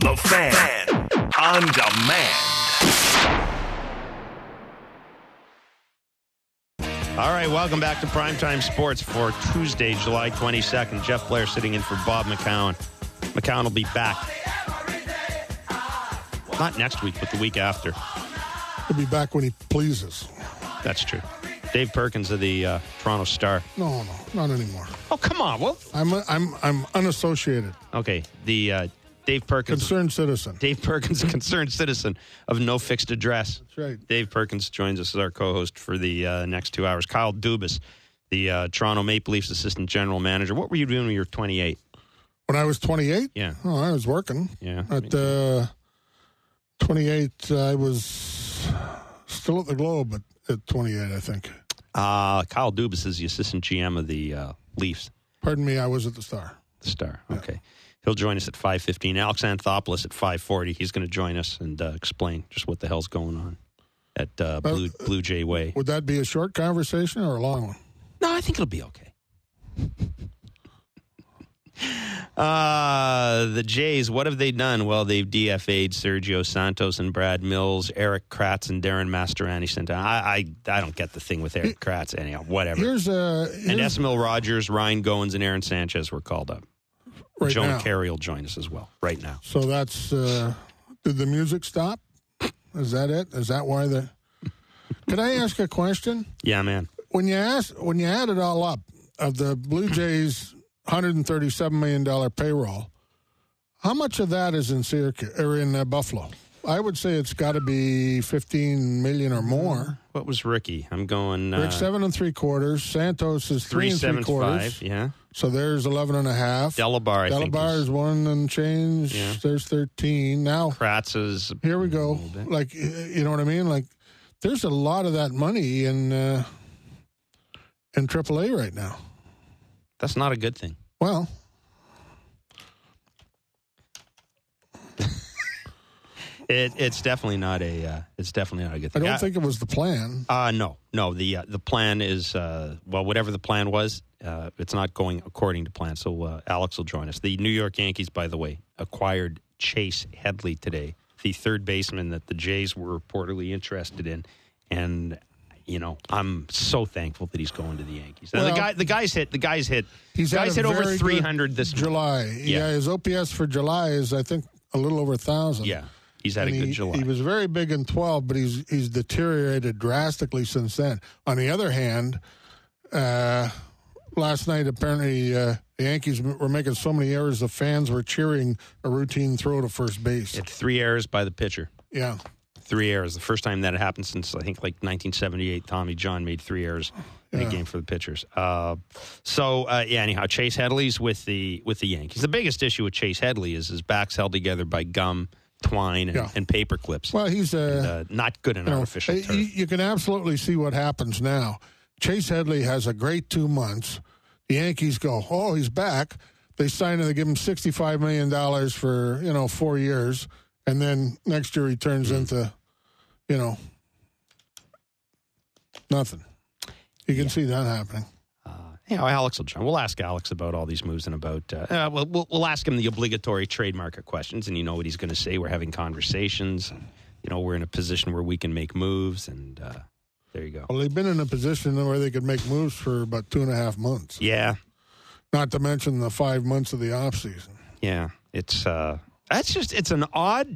The Fan on demand. All right, welcome back to Primetime Sports for Tuesday, July 22nd. Jeff Blair sitting in for Bob McCown. McCown will be back. Not next week, but the week after. He'll be back when he pleases. That's true. Dave Perkins of the Toronto Star. No, not anymore. Oh, come on. Well, I'm unassociated. okay. The Dave Perkins. Concerned citizen. Dave Perkins, a concerned citizen of no fixed address. That's right. Dave Perkins joins us as our co-host for the next 2 hours. Kyle Dubas, the Toronto Maple Leafs assistant general manager. What were you doing when you were 28? When I was 28? Yeah. Oh, I was working. Yeah. At 28, I was still at the Globe at 28, I think. Kyle Dubas is the assistant GM of the Leafs. Pardon me, I was at the Star. The Star, okay. He'll join us at 5:15. Alex Anthopoulos at 5:40. He's going to join us and explain just what the hell's going on at Blue Jay Way. Would that be a short conversation or a long one? No, I think it'll be okay. The Jays, what have they done? Well, they've DFA'd Sergio Santos and Brad Mills, Eric Kratz and Darren Mastroianni sent down. I don't get the thing with Eric Kratz. Anyhow, whatever. Here's and Esmil Rogers, Ryan Goins, and Aaron Sanchez were called up. right Jonah now. Carey will join us as well right now. So that's did the music stop? Is that it? Is that why the? Can I ask a question? Yeah, man. When you add it all up of the Blue Jays' $137 million payroll, how much of that is in Syracuse or in Buffalo? I would say it's got to be $15 million or more. What was Ricky? I'm going. Rick 7 3/4. Santos is 3 3/4. 3.75. Yeah. So there's 11.5. Delabar, I think. Delabar is 1 and change. Yeah. There's 13. Now Kratz is. here we a go. little bit. Like, you know what I mean? Like, there's a lot of that money in AAA right now. That's not a good thing. Well, It's definitely not a. It's definitely not a good I thing. don't think it was the plan. No. The plan is whatever the plan was. It's not going according to plan. So Alex will join us. The New York Yankees, by the way, acquired Chase Headley today, the third baseman that the Jays were reportedly interested in, and I'm so thankful that he's going to the Yankees. Now, Well, the guy's hit He's had a over very 300 good this July. Yeah. His OPS for July is, I think, a little over 1,000. Yeah, he's had And a good July. He was very big in 12, but he's deteriorated drastically since then. On the other hand, last night apparently the Yankees were making so many errors the fans were cheering a routine throw to first base. Had 3 errors by the pitcher. Yeah. 3 errors. The first time that had happened since, I think, like 1978, Tommy John made 3 errors in a game for the pitchers. Anyhow, Chase Headley's with the Yankees. The biggest issue with Chase Headley is his back's held together by gum, twine, and paper clips. Well, he's not good in artificial turf. You can absolutely see what happens now. Chase Headley has a great 2 months. The Yankees go, oh, he's back. They sign him, they give him $65 million for, 4 years. And then next year he turns into, nothing. You can see that happening. Alex will join. We'll ask Alex about all these moves and about. We'll ask him the obligatory trade market questions, and you know what he's going to say. We're having conversations. And, we're in a position where we can make moves, and there you go. Well, they've been in a position where they could make moves for about 2.5 months. Yeah. Not to mention the 5 months of the off season. Yeah, it's an odd.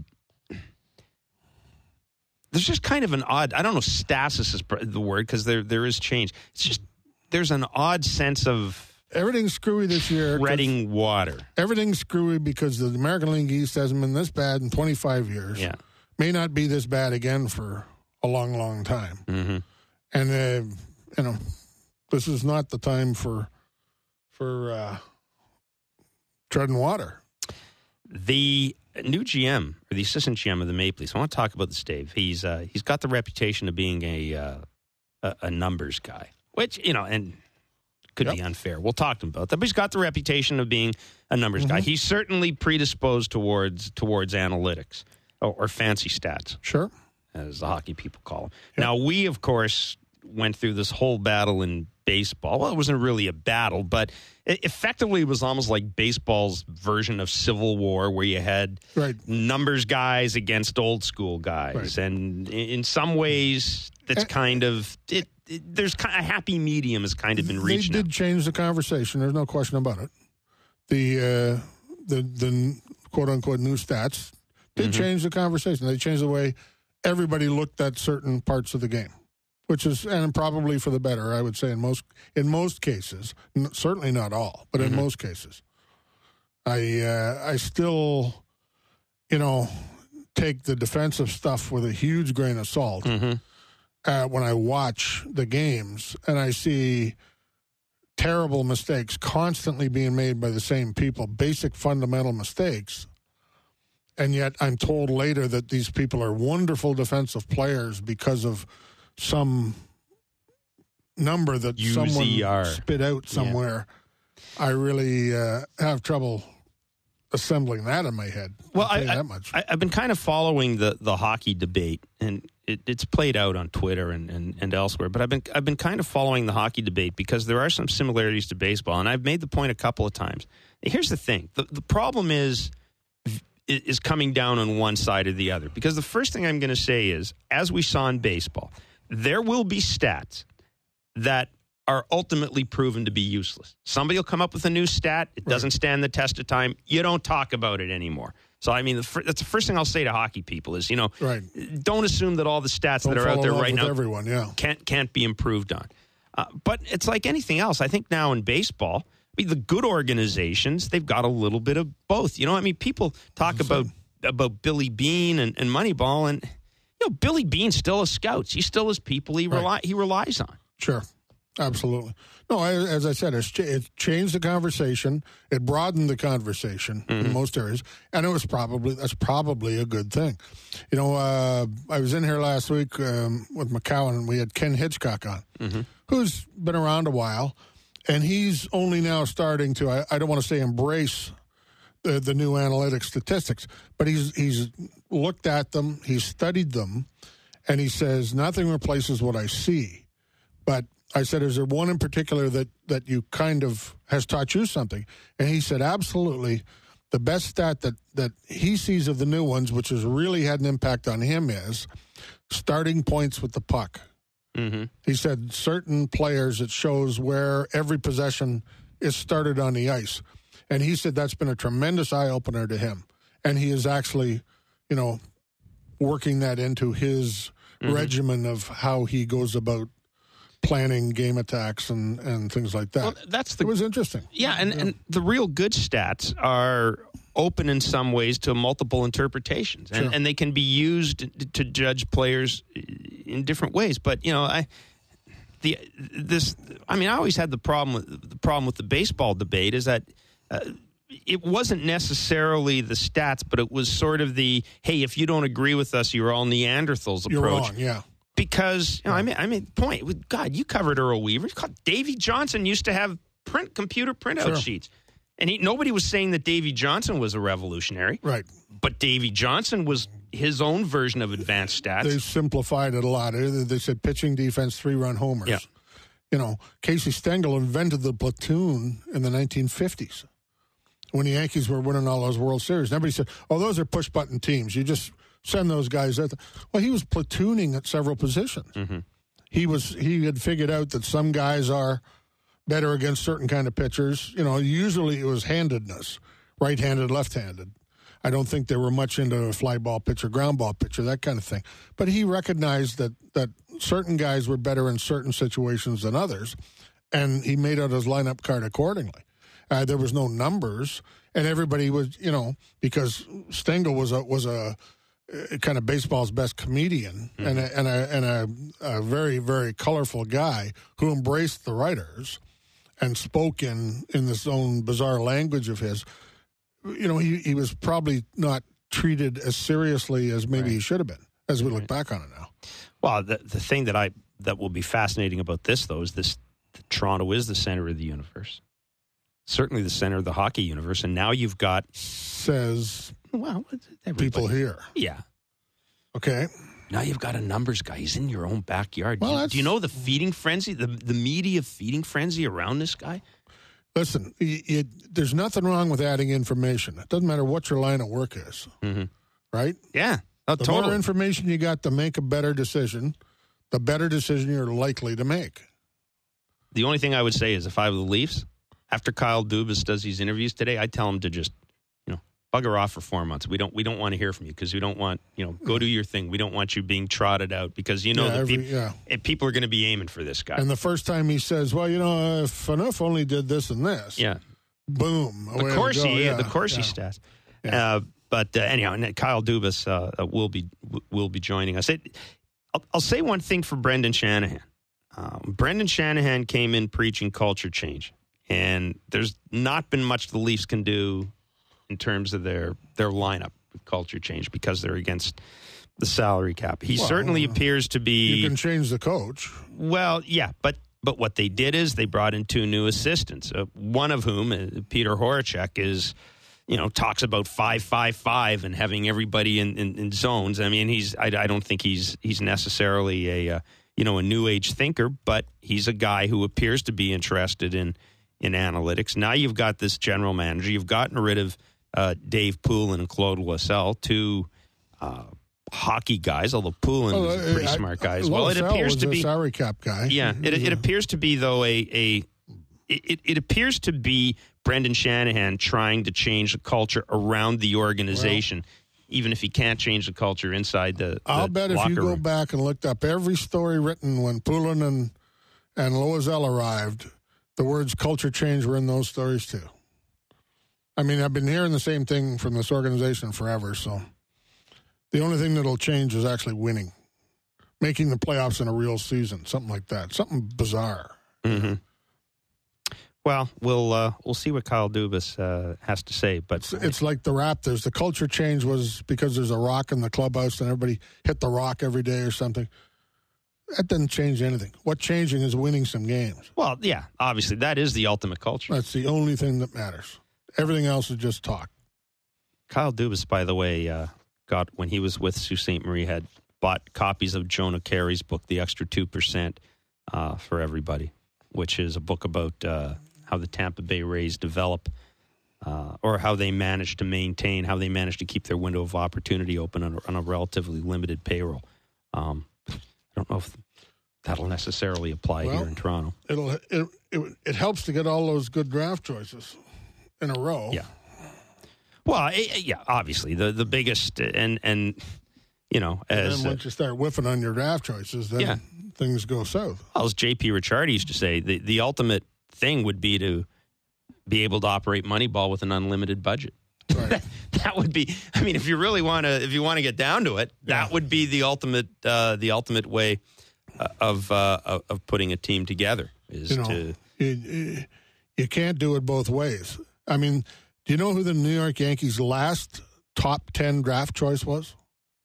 There's just kind of an odd. I don't know. Stasis is the word because there is change. It's just. There's an odd sense of everything's screwy this year. Treading water. Everything's screwy because the American League East hasn't been this bad in 25 years. Yeah. May not be this bad again for a long, long time. Mm-hmm. And, this is not the time for treading water. The new GM, or the assistant GM of the Maple Leafs, I want to talk about this, Dave. He's got the reputation of being a numbers guy. Which, and could be unfair. We'll talk to him about that. But he's got the reputation of being a numbers guy. He's certainly predisposed towards analytics or fancy stats. Sure. As the hockey people call them. Yep. Now, we, of course, went through this whole battle in baseball. Well, it wasn't really a battle, but effectively it was almost like baseball's version of Civil War, where you had numbers guys against old school guys. Right. And in some ways, that's kind of it. There's a happy medium has kind of been reached. They did change the conversation. There's no question about it. The quote unquote new stats did change the conversation. They changed the way everybody looked at certain parts of the game, which is, and probably for the better, I would say in most cases. Certainly not all, but in most cases. I still, take the defensive stuff with a huge grain of salt. When I watch the games and I see terrible mistakes constantly being made by the same people, basic fundamental mistakes, and yet I'm told later that these people are wonderful defensive players because of some number that someone spit out somewhere. Yeah. I really have trouble assembling that in my head. Well, I've been kind of following the hockey debate, and it's played out on Twitter and elsewhere. But I've been kind of following the hockey debate because there are some similarities to baseball, and I've made the point a couple of times. Here's the thing: the problem is coming down on one side or the other. Because the first thing I'm going to say is, as we saw in baseball, there will be stats that are ultimately proven to be useless. Somebody will come up with a new stat. It doesn't stand the test of time. You don't talk about it anymore. So, I mean, that's the first thing I'll say to hockey people is, don't assume that all the stats that are out there right now can't be improved on. But it's like anything else. I think now in baseball, the good organizations, they've got a little bit of both. People talk about Billy Beane and Moneyball, and Billy Beane still has scouts. He still has people he relies on. Sure. Absolutely. No, as I said, it changed the conversation. It broadened the conversation in most areas, and that's probably a good thing. I was in here last week with McCowan, and we had Ken Hitchcock on, who's been around a while, and he's only now starting to, I don't want to say embrace the new analytic statistics, but he's looked at them, he's studied them, and he says, nothing replaces what I see. But I said, is there one in particular that you kind of has taught you something? And he said, absolutely. The best stat that he sees of the new ones, which has really had an impact on him, is starting points with the puck. He said certain players, it shows where every possession is started on the ice. And he said that's been a tremendous eye-opener to him. And he is actually, working that into his regimen of how he goes about planning game attacks and things like that. Well, it was interesting. Yeah, and the real good stats are open in some ways to multiple interpretations, and they can be used to judge players in different ways. But I always had the problem with the baseball debate is that it wasn't necessarily the stats, but it was sort of the, hey, if you don't agree with us, you're all Neanderthals approach. You're wrong, yeah. Because, I made the point. God, you covered Earl Weaver. Davy Johnson used to have computer printout sheets. And nobody was saying that Davy Johnson was a revolutionary. Right. But Davy Johnson was his own version of advanced stats. They simplified it a lot. They said pitching, defense, 3-run homers. Yeah. Casey Stengel invented the platoon in the 1950s when the Yankees were winning all those World Series. And everybody said, those are push-button teams. You just send those guys out. Well, he was platooning at several positions. He had figured out that some guys are better against certain kind of pitchers. Usually it was handedness, right-handed, left-handed. I don't think they were much into a fly ball pitcher, ground ball pitcher, that kind of thing. But he recognized that certain guys were better in certain situations than others, and he made out his lineup card accordingly. There was no numbers, and everybody was, because Stengel was a kind of baseball's best comedian and a very, very colorful guy who embraced the writers and spoke in this own bizarre language of his. He was probably not treated as seriously as maybe he should have been, as we look back on it now. Well, the thing that will be fascinating about this, though, is that Toronto is the center of the universe. Certainly the center of the hockey universe, and now you've got... Says people here. Yeah. Okay. Now you've got a numbers guy. He's in your own backyard. Well, do you know the feeding frenzy, the media feeding frenzy around this guy? Listen, there's nothing wrong with adding information. It doesn't matter what your line of work is, right? Yeah, The more information you got to make a better decision, the better decision you're likely to make. The only thing I would say is if I were the Leafs, after Kyle Dubas does these interviews today, I'd tell him to just, bugger off for 4 months. We don't want to hear from you because we don't want, go do your thing. We don't want you being trotted out because people are going to be aiming for this guy. And the first time he says, well, if Phaneuf only did this and this, boom. The Corsi stats. Yeah. But anyhow, and Kyle Dubas will be joining us. I'll say one thing for Brendan Shanahan. Brendan Shanahan came in preaching culture change, and there's not been much the Leafs can do in terms of their lineup with culture change because they're against the salary cap. He certainly appears to be. You can change the coach. Well, yeah, but what they did is they brought in 2 new assistants. One of whom, Peter Horacek, is. Talks about 5-5-5 and having everybody in zones. I mean, I don't think he's necessarily a new age thinker, but he's a guy who appears to be interested in analytics. Now you've got this general manager. You've gotten rid of Dave Poulin and Claude Loiselle, 2 hockey guys, although Poulin was a pretty smart guy as well. It appears to be a salary cap guy. Yeah, it appears to be though it appears to be Brendan Shanahan trying to change the culture around the organization, even if he can't change the culture inside the I'll bet if you go back and looked up every story written when Poulin and Loiselle arrived, the words culture change were in those stories too. I mean, I've been hearing the same thing from this organization forever, so the only thing that'll change is actually winning, making the playoffs in a real season, something like that, something bizarre. Mm-hmm. Well, we'll see what Kyle Dubas has to say, but it's like the Raptors. The culture change was because there's a rock in the clubhouse and everybody hit the rock every day or something. That doesn't change anything. What's changing is winning some games. Well, yeah, obviously that is the ultimate culture. That's the only thing that matters. Everything else is just talk. Kyle Dubas, by the way, got when he was with Sault Ste. Marie, had bought copies of Jonah Carey's book, The Extra 2%, for everybody, which is a book about how the Tampa Bay Rays develop or how they manage to maintain, how they manage to keep their window of opportunity open on a relatively limited payroll. I don't know if that'll necessarily apply here in Toronto. It helps to get all those good draft choices in a row. Yeah. Well, obviously the biggest and as once you start whiffing on your draft choices, then things go south. Well, as J.P. Ricciardi used to say, the ultimate thing would be to be able to operate Moneyball with an unlimited budget. Right. That would be. I mean, if you want to get down to it, that would be the ultimate way of putting a team together. You can't do it both ways. I mean, do you know who the New York Yankees' last top 10 draft choice was?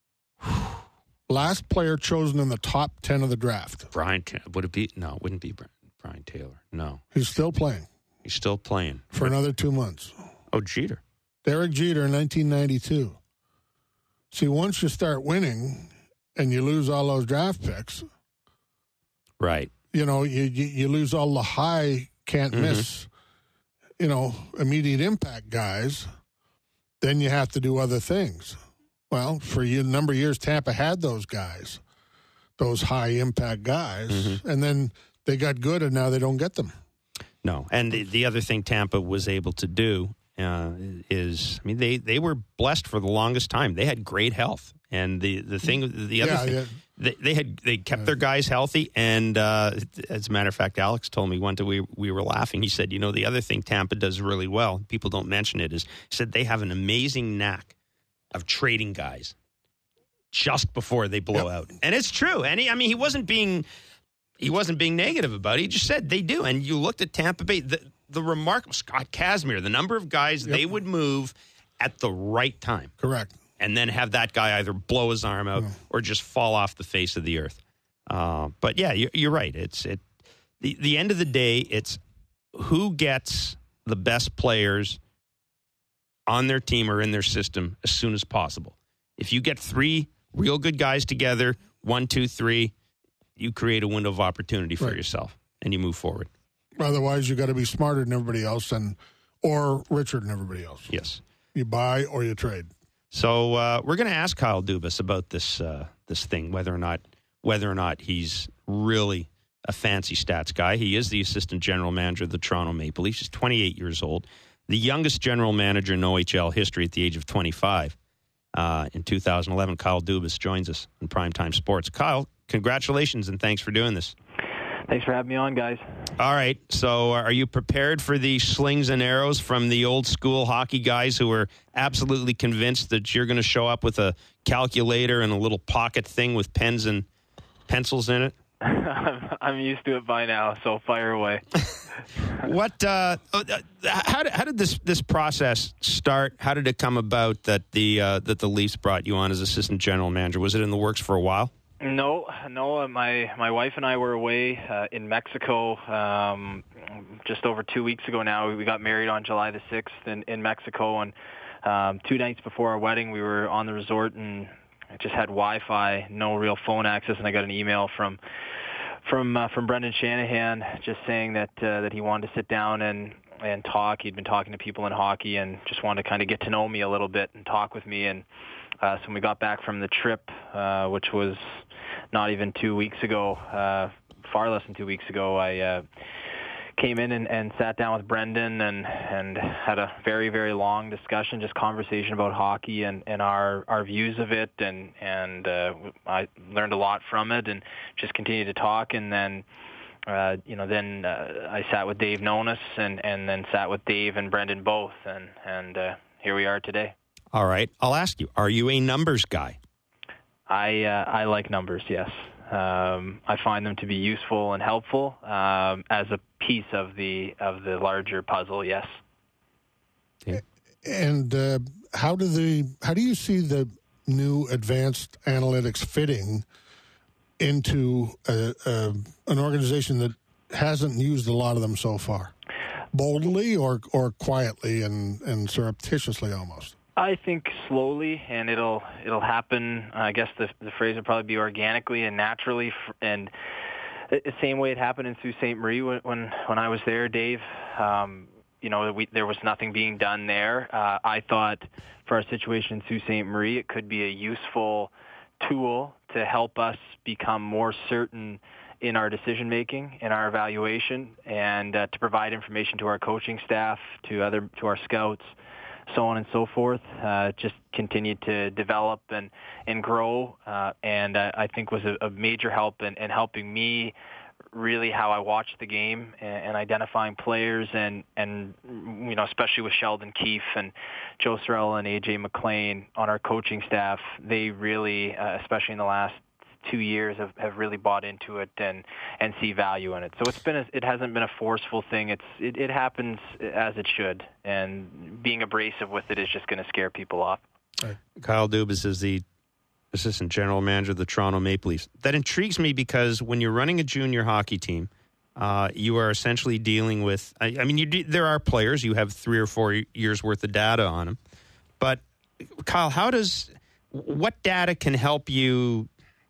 Last player chosen in the top 10 of the draft. Would it be? No, it wouldn't be Brian Taylor. No. He's still playing. He's still playing. For another 2 months. Oh, Jeter. Derek Jeter in 1992. See, once you start winning and you lose all those draft picks. Right. You lose all the high, can't miss, immediate impact guys. Then you have to do other things. Well, for a number of years, Tampa had those guys, those high-impact guys, and then they got good, and now they don't get them. No, and the other thing Tampa was able to do is, I mean, they were blessed for the longest time. They had great health, and the other thing, they kept their guys healthy. And as a matter of fact, Alex told me one day we were laughing. He said, the other thing Tampa does really well, people don't mention it, is he said they have an amazing knack of trading guys just before they blow out. And it's true. And he wasn't being negative about it. He just said they do. And you looked at Tampa Bay, the remarkable Scott Kazmir, the number of guys they would move at the right time. Correct. And then have that guy either blow his arm out or just fall off the face of the earth. But yeah, you're right. The end of the day, it's who gets the best players on their team or in their system as soon as possible. If you get 3 real good guys together, 1, 2, 3, you create a window of opportunity for yourself, and you move forward. Otherwise, you got to be smarter than everybody else or richer than everybody else. Yes. You buy or you trade. So we're going to ask Kyle Dubas about this thing, whether or not he's really a fancy stats guy. He is the assistant general manager of the Toronto Maple Leafs. He's 28 years old, the youngest general manager in OHL history at the age of 25. In 2011, Kyle Dubas joins us in Primetime Sports. Kyle, congratulations and thanks for doing this. Thanks for having me on, guys. All right. So are you prepared for the slings and arrows from the old school hockey guys who are absolutely convinced that you're going to show up with a calculator and a little pocket thing with pens and pencils in it? I'm used to it by now, so fire away. How did this process start? How did it come about that the Leafs brought you on as assistant general manager? Was it in the works for a while? No. My wife and I were away in Mexico just over 2 weeks ago now. We got married on July the 6th in Mexico, and 2 nights before our wedding, we were on the resort and I just had Wi-Fi, no real phone access, and I got an email from Brendan Shanahan just saying that he wanted to sit down and talk. He'd been talking to people in hockey and just wanted to kind of get to know me a little bit and talk with me. And so when we got back from the trip, which was not even 2 weeks ago, far less than 2 weeks ago, I came in and sat down with Brendan and had a very, very long discussion, just conversation about hockey and our views of it, and I learned a lot from it and just continued to talk. And then I sat with Dave Nonis and then sat with Dave and Brendan both, and here we are today. All right. I'll ask you, are you a numbers guy? I like numbers, yes. I find them to be useful and helpful as a piece of the larger puzzle. Yes. Okay. And how do you see the new advanced analytics fitting into an organization that hasn't used a lot of them so far? Boldly or quietly and surreptitiously almost? I think slowly, and it'll happen. I guess the phrase would probably be organically and naturally, and the same way it happened in Sault Ste. Marie when I was there, Dave. There was nothing being done there. I thought for our situation in Sault Ste. Marie, it could be a useful tool to help us become more certain in our decision making, in our evaluation, and to provide information to our coaching staff, to our scouts, so on and so forth. Just continue to develop and grow, and I think was a major help in helping me really how I watch the game and identifying players and especially with Sheldon Keefe and Joe Sorrell and AJ McLean on our coaching staff. They really, especially in the last 2 years, have really bought into it and see value in it. So it hasn't been a forceful thing. It happens as it should, and being abrasive with it is just going to scare people off. Right. Kyle Dubas is the assistant general manager of the Toronto Maple Leafs. That intrigues me because when you're running a junior hockey team, you are essentially dealing with. There are players. You have 3 or 4 years worth of data on them, but Kyle, what data can help you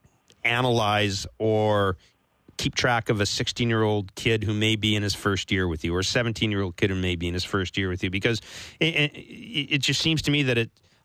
analyze or keep track of a 16-year-old kid who may be in his first year with you, or a 17-year-old kid who may be in his first year with you? Because it just seems to me that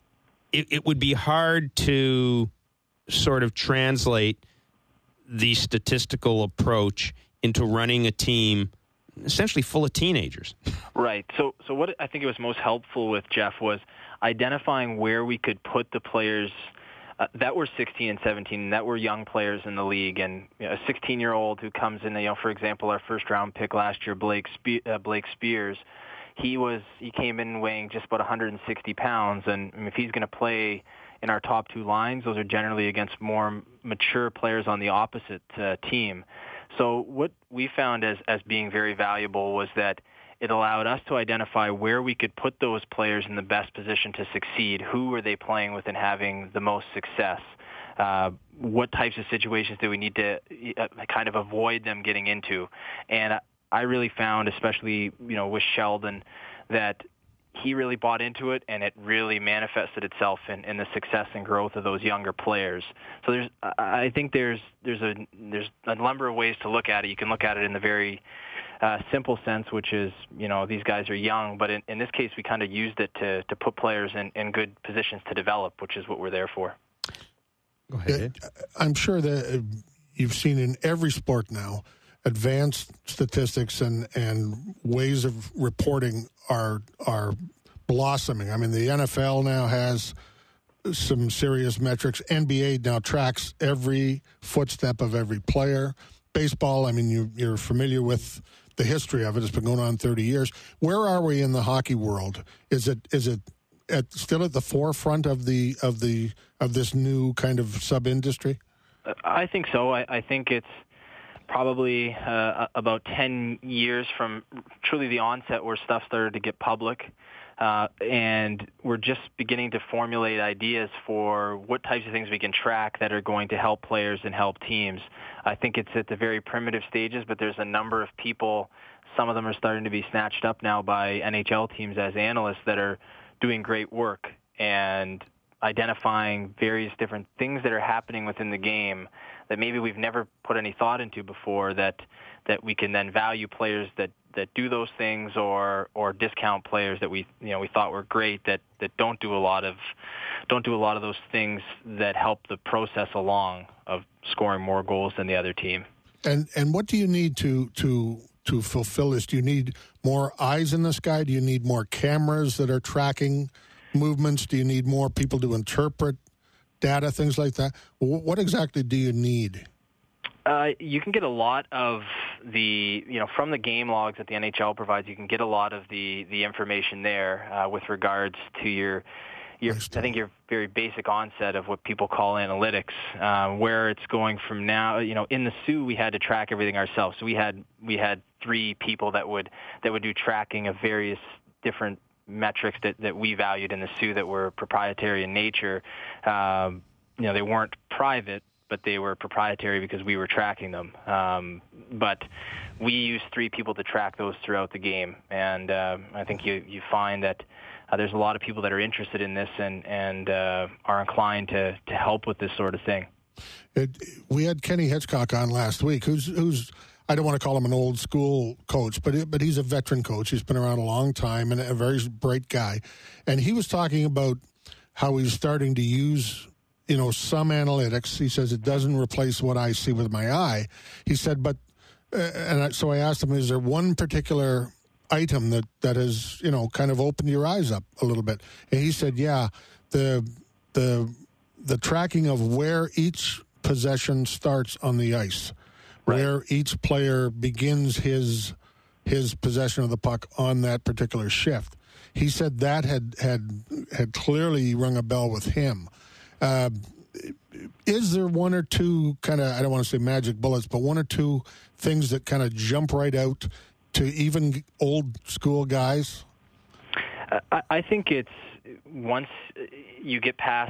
it would be hard to sort of translate the statistical approach into running a team essentially full of teenagers. Right. So what I think it was most helpful with, Jeff, was identifying where we could put the players that were 16 and 17, that were young players in the league. And a 16-year-old who comes in, for example, our first-round pick last year, Blake Spears, he came in weighing just about 160 pounds, and if he's going to play in our top 2 lines, those are generally against more mature players on the opposite team. So what we found as being very valuable was that it allowed us to identify where we could put those players in the best position to succeed. Who are they playing with and having the most success? What types of situations do we need to kind of avoid them getting into? And I really found, especially with Sheldon, that he really bought into it, and it really manifested itself in the success and growth of those younger players. So I think there's a number of ways to look at it. You can look at it in the very simple sense, which is, these guys are young, but in this case, we kind of used it to put players in good positions to develop, which is what we're there for. Go ahead. I'm sure that you've seen in every sport now, advanced statistics and ways of reporting are blossoming. I mean, the NFL now has some serious metrics. NBA now tracks every footstep of every player. Baseball, I mean, you're familiar with the history of it. It's been going on 30 years. Where are we in the hockey world? Is it still at the forefront of this new kind of sub-industry? I think so. I think it's probably about 10 years from truly the onset where stuff started to get public. And we're just beginning to formulate ideas for what types of things we can track that are going to help players and help teams. I think it's at the very primitive stages, but there's a number of people, some of them are starting to be snatched up now by NHL teams as analysts that are doing great work and identifying various different things that are happening within the game that maybe we've never put any thought into before, that we can then value players that do those things or discount players that we thought were great that don't do a lot of those things that help the process along of scoring more goals than the other team. And what do you need to fulfill this? Do you need more eyes in the sky? Do you need more cameras that are tracking movements? Do you need more people to interpret data, things like that? What exactly do you need? You can get a lot of from the game logs that the NHL provides. You can get a lot of the information there with regards to your I think your very basic onset of what people call analytics, where it's going from now. In the Sioux, we had to track everything ourselves. So we had 3 people that would do tracking of various different metrics that we valued in the Sioux that were proprietary in nature. They weren't private, but they were proprietary because we were tracking them. But we used 3 people to track those throughout the game, and I think you find that there's a lot of people that are interested in this and are inclined to help with this sort of thing. We had Kenny Hitchcock on last week, who's I don't want to call him an old school coach, but he's a veteran coach. He's been around a long time and a very bright guy. And he was talking about how he's starting to use some analytics. He says it doesn't replace what I see with my eye. He said, so I asked him, is there one particular item that has, kind of opened your eyes up a little bit? And he said, yeah, the tracking of where each possession starts on the ice, right, where each player begins his possession of the puck on that particular shift. He said that had clearly rung a bell with him. Is there one or two kind of, I don't want to say magic bullets, but one or two things that kind of jump right out to even old school guys? I think it's once you get past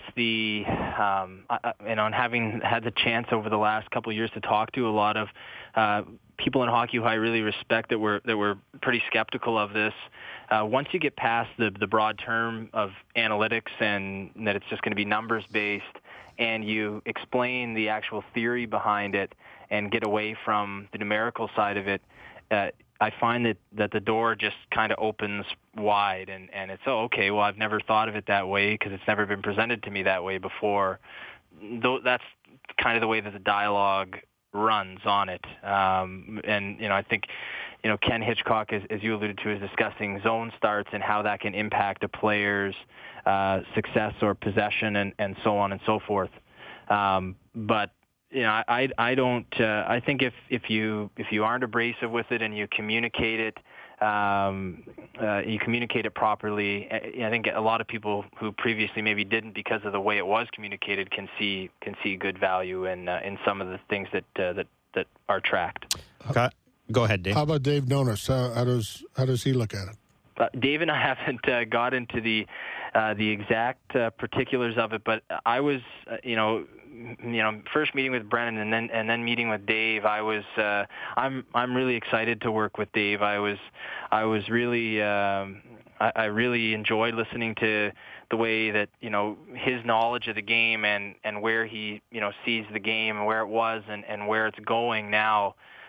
and having had the chance over the last couple of years to talk to a lot of people in hockey who I really respect that were pretty skeptical of this. Once you get past the broad term of analytics and that it's just going to be numbers based, and you explain the actual theory behind it and get away from the numerical side of it, I find that the door just kind of opens wide, and it's, okay, well, I've never thought of it that way because it's never been presented to me that way before. That's kind of the way that the dialogue runs on it. And I think, Ken Hitchcock, as you alluded to, is discussing zone starts and how that can impact a player's success or possession and so on and so forth. But I don't. I think if you aren't abrasive with it and you communicate it, properly, I think a lot of people who previously maybe didn't because of the way it was communicated can see good value in some of the things that are tracked. Okay. Go ahead, Dave. How about Dave Nonis? How does he look at it? Dave and I haven't got into the exact particulars of it, but I was, first meeting with Brennan and then meeting with Dave. I was, I'm really excited to work with Dave. I was really I really enjoyed listening to the way that, his knowledge of the game and where he, sees the game and where it was and where it's going now,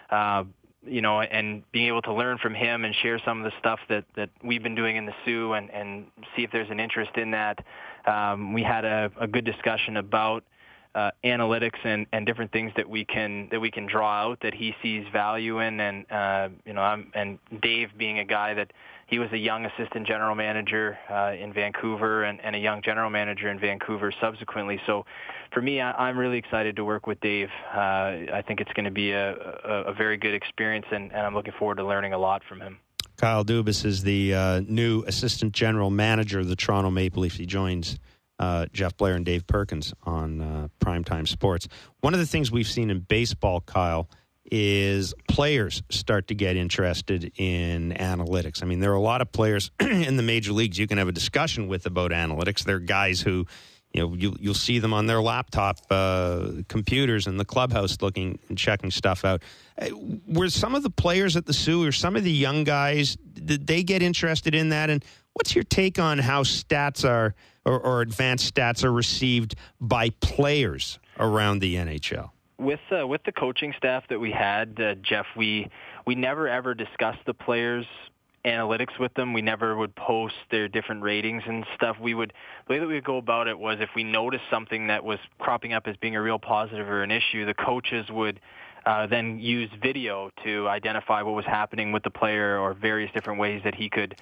and being able to learn from him and share some of the stuff that we've been doing in the Sioux and see if there's an interest in that. We had a good discussion about analytics and different things that we can draw out that he sees value in, and and Dave being a guy that he was a young assistant general manager in Vancouver and a young general manager in Vancouver subsequently. So for me, I'm really excited to work with Dave. I think it's going to be a very good experience, and I'm looking forward to learning a lot from him. Kyle Dubas is the new assistant general manager of the Toronto Maple Leafs. He joins Jeff Blair and Dave Perkins on Primetime Sports. One of the things we've seen in baseball, Kyle, is players start to get interested in analytics. I mean, there are a lot of players in the major leagues you can have a discussion with about analytics. They're guys who, you'll see them on their laptop computers in the clubhouse looking and checking stuff out. Were some of the players at the Sioux or some of the young guys, did they get interested in that? And what's your take on how stats are or advanced stats are received by players around the NHL? With the coaching staff that we had, Jeff, we never ever discussed the players' analytics with them. We never would post their different ratings and stuff. The way that we would go about it was if we noticed something that was cropping up as being a real positive or an issue, the coaches would then use video to identify what was happening with the player or various different ways that he could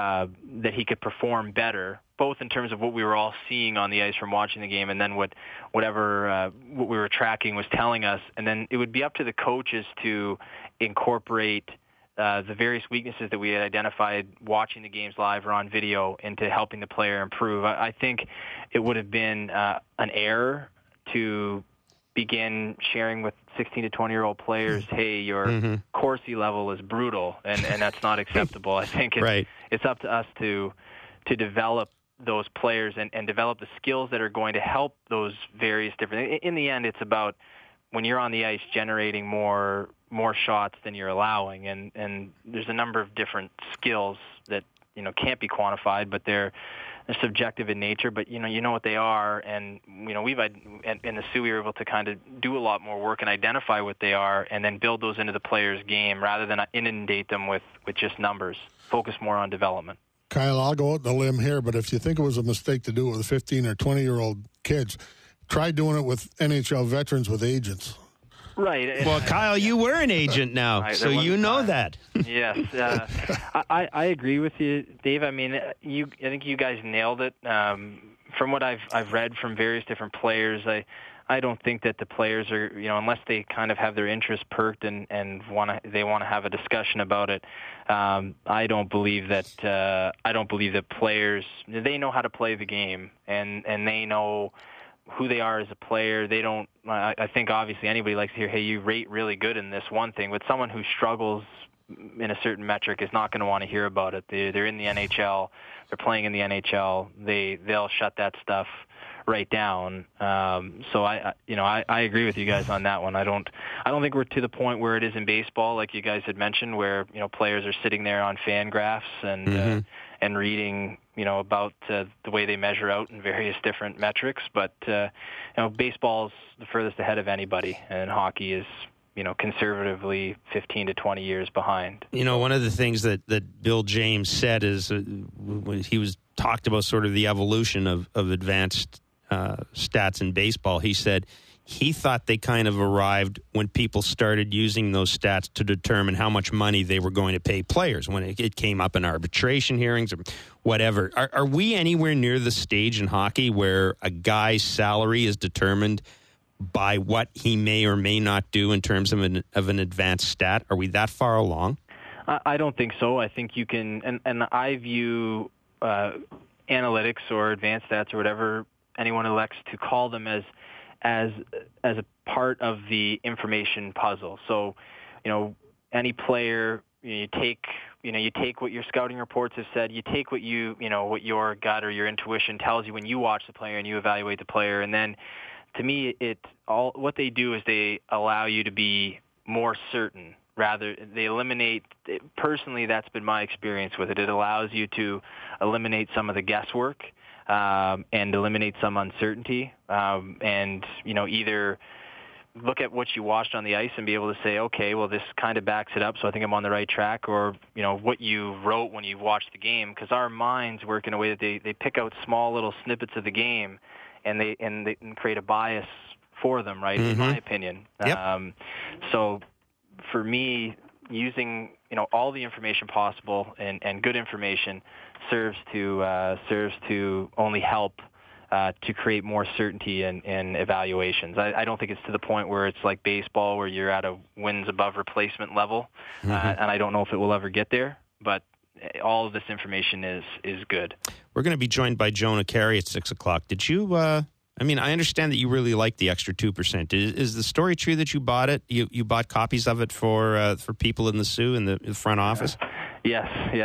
perform better, both in terms of what we were all seeing on the ice from watching the game and then what we were tracking was telling us. And then it would be up to the coaches to incorporate the various weaknesses that we had identified watching the games live or on video into helping the player improve. I think it would have been an error to begin sharing with 16 to 20-year-old players, hey, your Corsi level is brutal, and that's not acceptable. I think it's up to us to develop those players and develop the skills that are going to help those various different. In the end, it's about when you're on the ice generating more shots than you're allowing, and there's a number of different skills that can't be quantified, but they're subjective in nature, but you know what they are, and we've in the Sioux we were able to kind of do a lot more work and identify what they are, and then build those into the player's game rather than inundate them with just numbers. Focus more on development. Kyle, I'll go out on a limb here, but if you think it was a mistake to do it with 15 or 20-year-old kids, try doing it with NHL veterans with agents. Right. Well, Kyle, you were an agent now, so you know that. Yes. I agree with you, Dave. I mean, I think you guys nailed it. From what I've read from various different players, I don't think that the players are, unless they kind of have their interest perked and they want to have a discussion about it. I don't believe that players, they know how to play the game and they know who they are as a player. They don't. I think obviously anybody likes to hear, hey, you rate really good in this one thing, but someone who struggles in a certain metric is not going to want to hear about it. They're in the NHL. They're playing in the NHL. They'll shut that stuff right down. So I agree with you guys on that one. I don't think we're to the point where it is in baseball, like you guys had mentioned, where players are sitting there on fan graphs and reading about the way they measure out in various different metrics. But baseball's the furthest ahead of anybody, and hockey is conservatively 15 to 20 years behind. One of the things that Bill James said is when he was talked about sort of the evolution of advanced stats in baseball, he said he thought they kind of arrived when people started using those stats to determine how much money they were going to pay players when it came up in arbitration hearings or whatever. Are we anywhere near the stage in hockey where a guy's salary is determined by what he may or may not do in terms of an advanced stat? Are we that far along? I don't think so. I think you can, and I view analytics or advanced stats or whatever anyone elects to call them as a part of the information puzzle. So, any player, you take what your scouting reports have said, you take what what your gut or your intuition tells you when you watch the player and you evaluate the player, and then to me, what they do is they allow you to be more certain they eliminate, personally, that's been my experience with it. It allows you to eliminate some of the guesswork and eliminate some uncertainty, and either look at what you watched on the ice and be able to say, okay, well, this kind of backs it up, so I think I'm on the right track, or what you wrote when you watched the game, because our minds work in a way that they pick out small little snippets of the game and they create a bias for them, right? In my opinion. Yep. So for me, using all the information possible and good information serves to only help to create more certainty in evaluations. I don't think it's to the point where it's like baseball where you're at a wins above replacement level, and I don't know if it will ever get there, but all of this information is good. We're going to be joined by Jonah Carey at 6 o'clock. Did you, I understand that you really like the extra 2%. Is the story true that you bought it? You bought copies of it for people in the Soo in the front office? Yes. Yeah,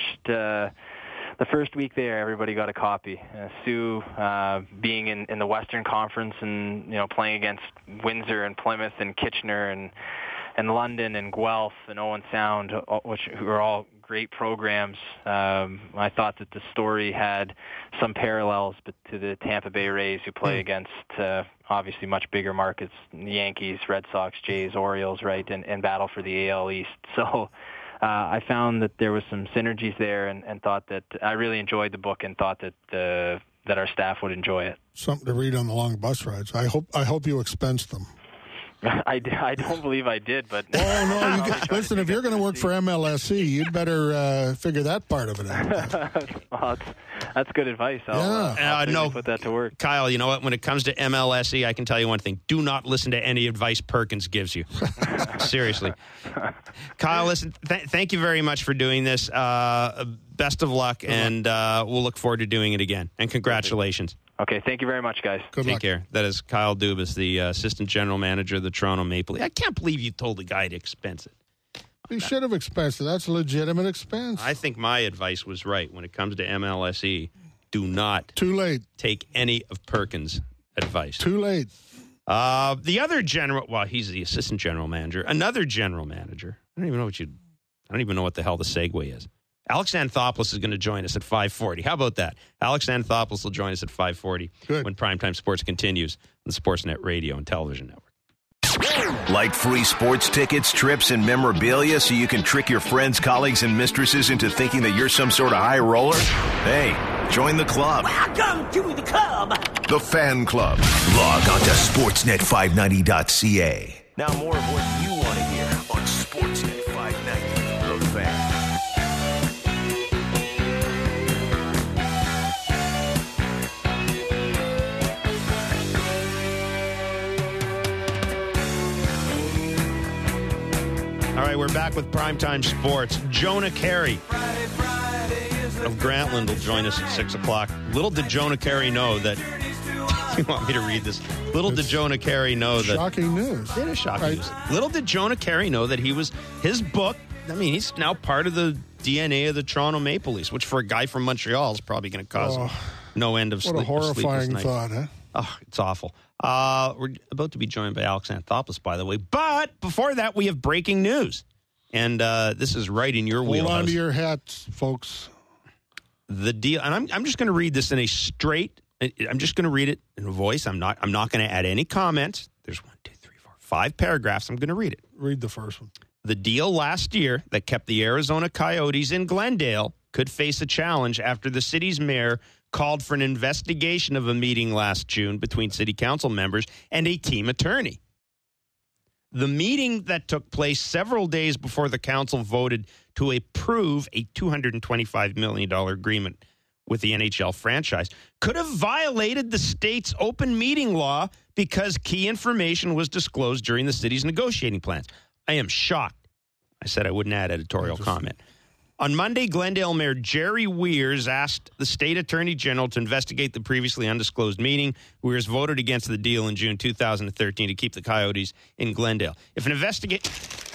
the first week there, everybody got a copy. Soo, being in the Western Conference and playing against Windsor and Plymouth and Kitchener and London and Guelph and Owen Sound, who are all great programs. I thought that the story had some parallels to the Tampa Bay Rays, who play against obviously much bigger markets: the Yankees, Red Sox, Jays, Orioles, right, and battle for the AL East. So I found that there was some synergies there, and thought that I really enjoyed the book and thought that our staff would enjoy it. Something to read on the long bus rides. I hope you expense them. I don't believe I did, but... Oh, no. Listen, if you're going to work for MLSE, you'd better figure that part of it out. Well, that's good advice. I'll put that to work. Kyle, you know what? When it comes to MLSE, I can tell you one thing. Do not listen to any advice Perkins gives you. Seriously. Kyle, listen, thank you very much for doing this. Best of luck, and we'll look forward to doing it again. And congratulations. Okay, thank you very much, guys. Take care. That is Kyle Dubas, the assistant general manager of the Toronto Maple Leafs. I can't believe you told the guy to expense it. He should have expensed it. That's a legitimate expense. I think my advice was right when it comes to MLSE. Do not take any of Perkins' advice. Too late. The other general, well, he's the assistant general manager. Another general manager. I don't even know what the hell the segue is. Alex Anthopoulos is going to join us at 5:40. How about that? Alex Anthopoulos will join us at 5:40 when Primetime Sports continues on the Sportsnet Radio and Television Network. Like free sports tickets, trips, and memorabilia so you can trick your friends, colleagues, and mistresses into thinking that you're some sort of high roller? Hey, join the club. Welcome to the club. The Fan Club. Log on to sportsnet590.ca. Now more of what you want to hear on Sportsnet 590, The Fan. All right, we're back with Primetime Sports. Jonah Carey of Grantland will join us at 6 o'clock. Little did Jonah Carey know that... You want me to read this? Little did Jonah Carey know that... Shocking news. It is shocking news. Little did Jonah Carey know that his book, he's now part of the DNA of the Toronto Maple Leafs, which for a guy from Montreal is probably going to cause no end of sleep. What a horrifying thought, huh? Oh, it's awful. We're about to be joined by Alex Anthopoulos, by the way. But before that, we have breaking news. And this is right in your wheelhouse. Hold on to your hats, folks. The deal, and I'm just going to read this in a straight, I'm just going to read it in a voice. I'm not going to add any comments. There's 5 paragraphs. I'm going to read it. Read the first one. The deal last year that kept the Arizona Coyotes in Glendale could face a challenge after the city's mayor called for an investigation of a meeting last June between city council members and a team attorney. The meeting that took place several days before the council voted to approve a $225 million agreement with the NHL franchise could have violated the state's open meeting law because key information was disclosed during the city's negotiating plans. I am shocked. I said I wouldn't add editorial comment. On Monday, Glendale Mayor Jerry Weirs asked the state attorney general to investigate the previously undisclosed meeting. Weirs voted against the deal in June 2013 to keep the Coyotes in Glendale. If an investigation...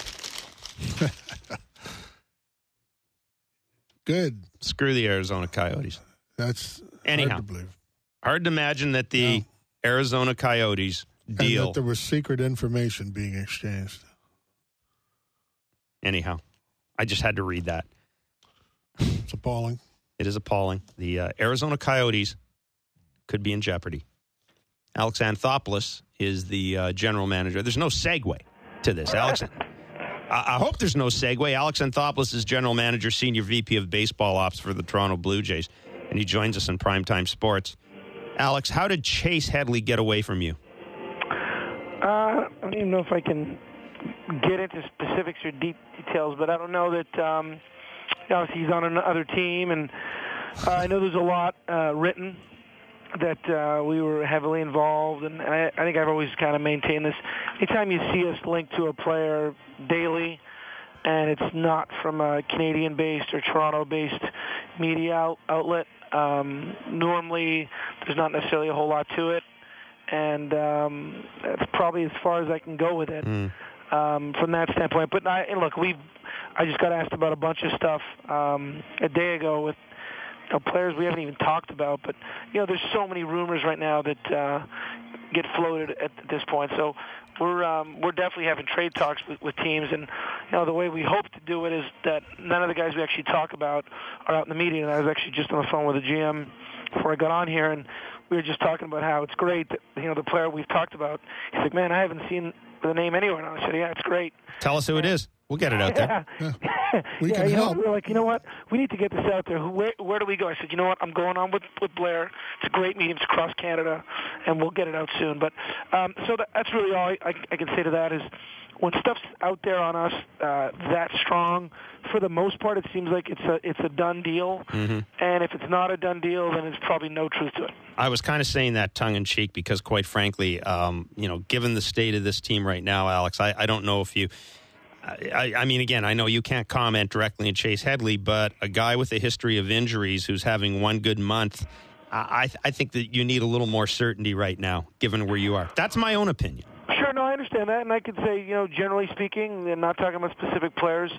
Good. Screw the Arizona Coyotes. That's Anyhow, hard to believe. Hard to imagine that the Arizona Coyotes deal... And that there was secret information being exchanged. Anyhow, I just had to read that. It's appalling. It is appalling. The Arizona Coyotes could be in jeopardy. Alex Anthopoulos is the general manager. There's no segue to this. Alex, I hope there's no segue. Alex Anthopoulos is general manager, senior VP of baseball ops for the Toronto Blue Jays, and he joins us in Primetime Sports. Alex, how did Chase Headley get away from you? I don't even know if I can get into specifics or details, but I don't know that obviously he's on another team, and I know there's a lot written that we were heavily involved, and I think I've always kind of maintained this. Anytime you see us linked to a player daily, and it's not from a Canadian-based or Toronto-based media outlet, normally there's not necessarily a whole lot to it, and that's probably as far as I can go with it from that standpoint. But I just got asked about a bunch of stuff a day ago with players we haven't even talked about, but there's so many rumors right now that get floated at this point. So we're definitely having trade talks with teams, and the way we hope to do it is that none of the guys we actually talk about are out in the media. And I was actually just on the phone with a GM before I got on here, and we were just talking about how it's great that the player we've talked about. He's like, man, I haven't seen the name anywhere. And I said, yeah, it's great. Tell us who it is. We'll get it out there. Yeah. We can help. We're like, you know what? We need to get this out there. Where do we go? I said, you know what? I'm going on with Blair. It's a great meeting. It's across Canada, and we'll get it out soon. But so that's really all I can say to that is when stuff's out there on us that strong, for the most part, it seems like it's a done deal. Mm-hmm. And if it's not a done deal, then it's probably no truth to it. I was kind of saying that tongue-in-cheek because, quite frankly, given the state of this team right now, Alex, I don't know if you... I mean, again, I know you can't comment directly on Chase Headley, but a guy with a history of injuries who's having one good month, I think that you need a little more certainty right now, given where you are. That's my own opinion. Sure, no, I understand that, and I could say, generally speaking, and not talking about specific players,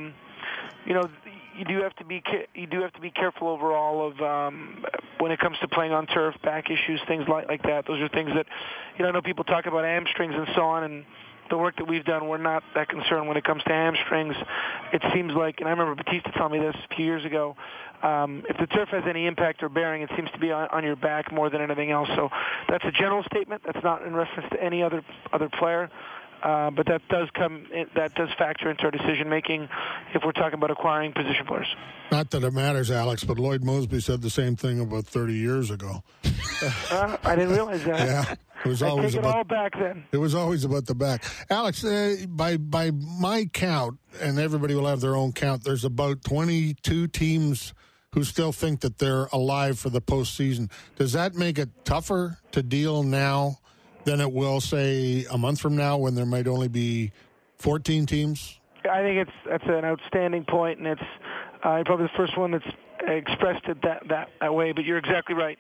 you do have to be careful overall of when it comes to playing on turf, back issues, things like that. Those are things that I know people talk about hamstrings and so on, and the work that we've done, we're not that concerned when it comes to hamstrings. It seems like, and I remember Batista telling me this a few years ago, if the turf has any impact or bearing, it seems to be on your back more than anything else. So that's a general statement. That's not in reference to any other player. But that does factor into our decision making if we're talking about acquiring position players. Not that it matters, Alex, but Lloyd Moseby said the same thing about 30 years ago. I didn't realize that. Yeah, it was always about all back then. It was always about the back. Alex, by my count, and everybody will have their own count, there's about 22 teams who still think that they're alive for the postseason. Does that make it tougher to deal now than it will, say, a month from now when there might only be 14 teams? I think that's an outstanding point, and it's probably the first one that's expressed it that way. But you're exactly right.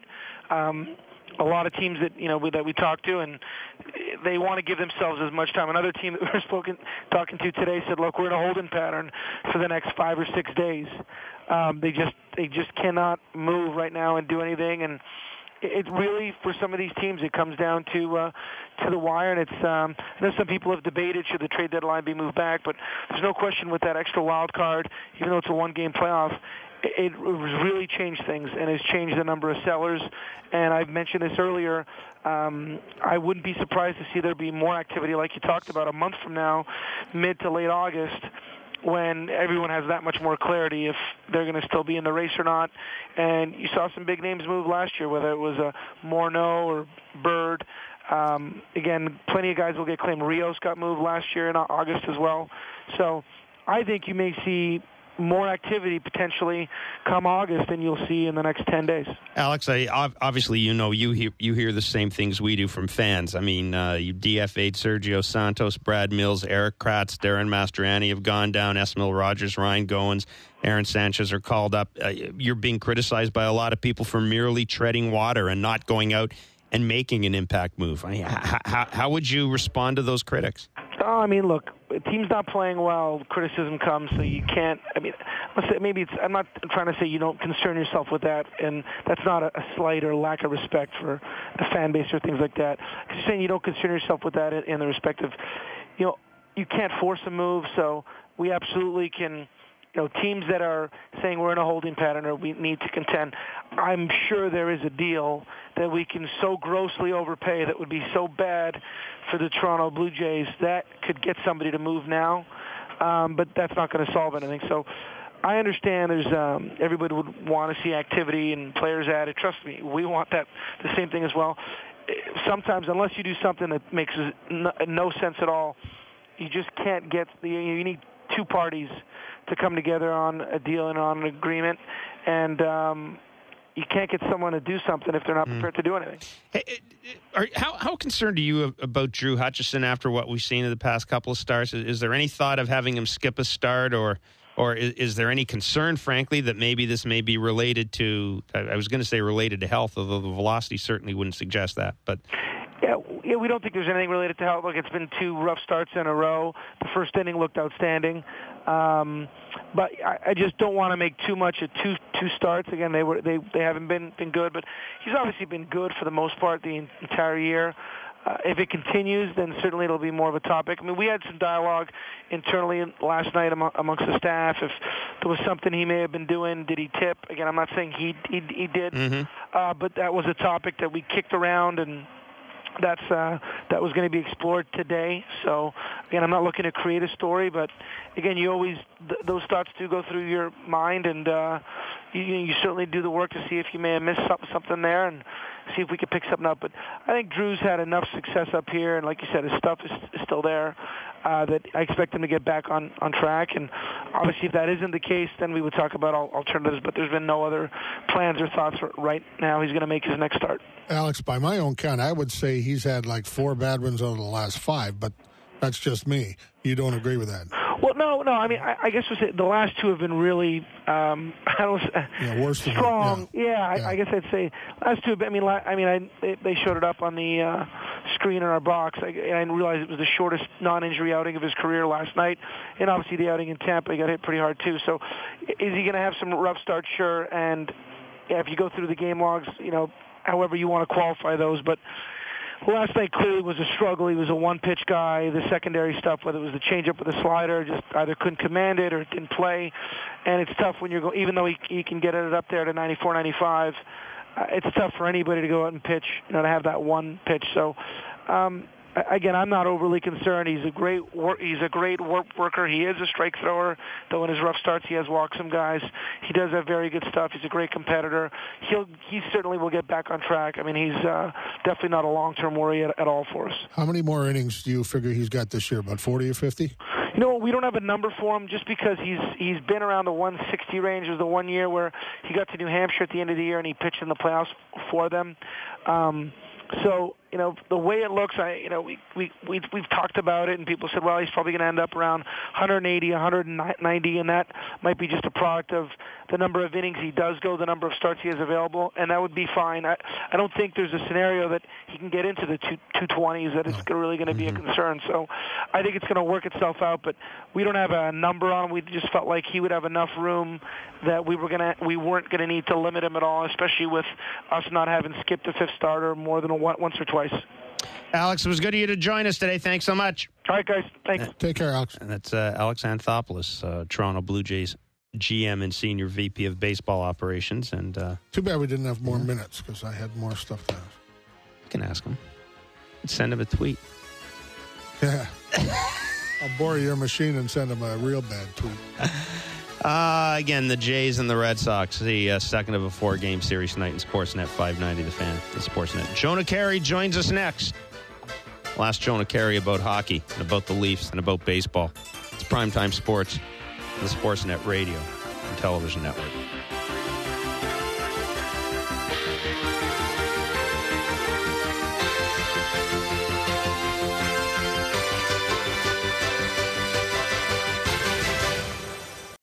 A lot of teams that we talk to, and they want to give themselves as much time. Another team that we were talking to today said, "Look, we're in a holding pattern for the next 5 or 6 days. They just cannot move right now and do anything." And it really, for some of these teams, it comes down to the wire, and it's. I know some people have debated should the trade deadline be moved back, but there's no question with that extra wild card, even though it's a one-game playoff, it really changed things and has changed the number of sellers. And I've mentioned this earlier. I wouldn't be surprised to see there be more activity, like you talked about, a month from now, mid to late August, when everyone has that much more clarity if they're going to still be in the race or not. And you saw some big names move last year, whether it was Morneau or Bird. Again, plenty of guys will get claimed. Rios got moved last year in August as well. So I think you may see more activity potentially come August than you'll see in the next 10 days. Alex, obviously you hear the same things we do from fans. I mean, you DFA'd Sergio Santos, Brad Mills, Eric Kratz, Darren Mastriani have gone down, Esmil Rogers, Ryan Goins, Aaron Sanchez are called up. You're being criticized by a lot of people for merely treading water and not going out and making an impact move. I mean, how would you respond to those critics? Oh, I mean, look, a team's not playing well, criticism comes, so you can't, I mean, let's say maybe I'm not trying to say you don't concern yourself with that, and that's not a slight or lack of respect for the fan base or things like that. I'm just saying you don't concern yourself with that in the respect of, you can't force a move, so we absolutely can. Teams that are saying we're in a holding pattern or we need to contend, I'm sure there is a deal that we can so grossly overpay that would be so bad for the Toronto Blue Jays that could get somebody to move now, but that's not going to solve anything. So I understand there's everybody would want to see activity and players added. Trust me, we want the same thing as well. Sometimes, unless you do something that makes no sense at all, you just can't get you need two parties to come together on a deal and on an agreement, and you can't get someone to do something if they're not prepared to do anything. Hey, how concerned are you about Drew Hutchison after what we've seen in the past couple of starts? Is there any thought of having him skip a start, or is there any concern, frankly, that maybe this may be related to, I was going to say related to health, although the velocity certainly wouldn't suggest that, but... Yeah, we don't think there's anything related to health. Look, it's been 2 rough starts in a row. The first inning looked outstanding. But I just don't want to make too much of two starts. Again, they haven't been good, but he's obviously been good for the most part the entire year. If it continues, then certainly it'll be more of a topic. I mean, we had some dialogue internally last night amongst the staff. If there was something he may have been doing, did he tip? Again, I'm not saying he did, but that was a topic that we kicked around, and that was going to be explored today. So again, I'm not looking to create a story, but again, you always those thoughts do go through your mind, and you certainly do the work to see if you may have missed something there and see if we could pick something up. But I think Drew's had enough success up here, and like you said, his stuff is still there, that I expect him to get back on track. And obviously, if that isn't the case, then we would talk about alternatives, but there's been no other plans or thoughts right now. He's going to make his next start. Alex, by my own count, I would say he's had like 4 bad ones out of the last 5, but that's just me. You don't agree with that? Well, no. I mean, I guess we'll say the last 2 have been really, worse than strong. I guess I'd say last 2. They showed it up on the screen in our box. I didn't realize it was the shortest non-injury outing of his career last night, and obviously the outing in Tampa, he got hit pretty hard too. So, is he going to have some rough starts? Sure. And if you go through the game logs, however you want to qualify those, but. Last night clearly was a struggle. He was a one-pitch guy. The secondary stuff, whether it was the changeup or the slider, just either couldn't command it or didn't play. And it's tough when you're going, even though he can get it up there to 94, 95, it's tough for anybody to go out and pitch, to have that one pitch. So, again, I'm not overly concerned. He's a great worker. He is a strike thrower, though in his rough starts he has walked some guys. He does have very good stuff. He's a great competitor. He certainly will get back on track. I mean, he's definitely not a long-term worry at all for us. How many more innings do you figure he's got this year? About 40 or 50? We don't have a number for him just because he's been around the 160 range. It was the one year where he got to New Hampshire at the end of the year and he pitched in the playoffs for them. So, the way it looks, we've talked about it, and people said, well, he's probably going to end up around 180, 190, and that might be just a product of the number of innings he does go, the number of starts he has available, and that would be fine. I don't think there's a scenario that he can get into the 220s that it's really going to be a concern. So I think it's going to work itself out, but we don't have a number on him. We just felt like he would have enough room that we weren't going to need to limit him at all, especially with us not having skipped a 5th starter more than once or twice. Alex, it was good of you to join us today. Thanks so much. All right, guys. Thanks. Take care, Alex. And that's Alex Anthopoulos, Toronto Blue Jays GM and Senior VP of Baseball Operations. And too bad we didn't have more minutes because I had more stuff to ask. You can ask him. Send him a tweet. Yeah. I'll borrow your machine and send him a real bad tweet. Again, the Jays and the Red Sox, the second of a 4-game series tonight in Sportsnet 590, the Fan, the Sportsnet. Jonah Carey joins us next. We'll ask Jonah Carey about hockey and about the Leafs and about baseball. It's Primetime Sports, the Sportsnet Radio and Television Network.